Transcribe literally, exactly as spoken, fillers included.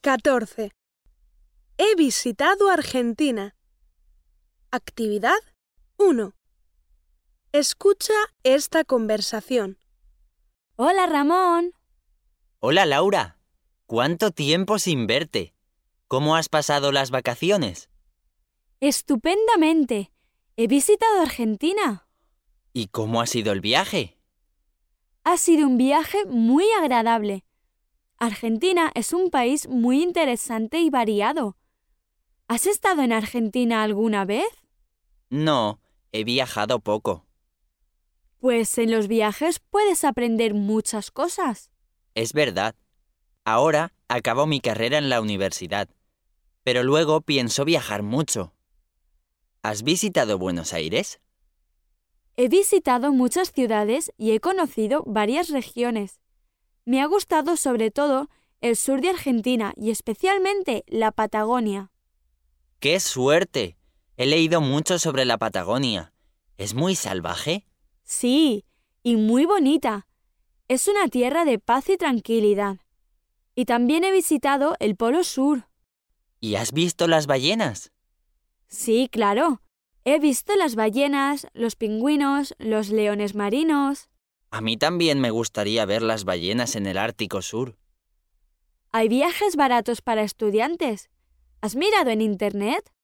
catorce. He visitado Argentina. Actividad uno. Escucha esta conversación. Hola, Ramón. Hola, Laura. ¿Cuánto tiempo sin verte? ¿Cómo has pasado las vacaciones? Estupendamente. He visitado Argentina. ¿Y cómo ha sido el viaje? Ha sido un viaje muy agradable. Argentina es un país muy interesante y variado. ¿Has estado en Argentina alguna vez? No, he viajado poco. Pues en los viajes puedes aprender muchas cosas. Es verdad. Ahora acabo mi carrera en la universidad, pero luego pienso viajar mucho. ¿Has visitado Buenos Aires? He visitado muchas ciudades y he conocido varias regiones. Me ha gustado sobre todo el sur de Argentina y especialmente la Patagonia. ¡Qué suerte! He leído mucho sobre la Patagonia. ¿Es muy salvaje? Sí, y muy bonita. Es una tierra de paz y tranquilidad. Y también he visitado el Polo Sur. ¿Y has visto las ballenas? Sí, claro. He visto las ballenas, los pingüinos, los leones marinos. A mí también me gustaría ver las ballenas en el Ártico Sur. Hay viajes baratos para estudiantes. ¿Has mirado en Internet?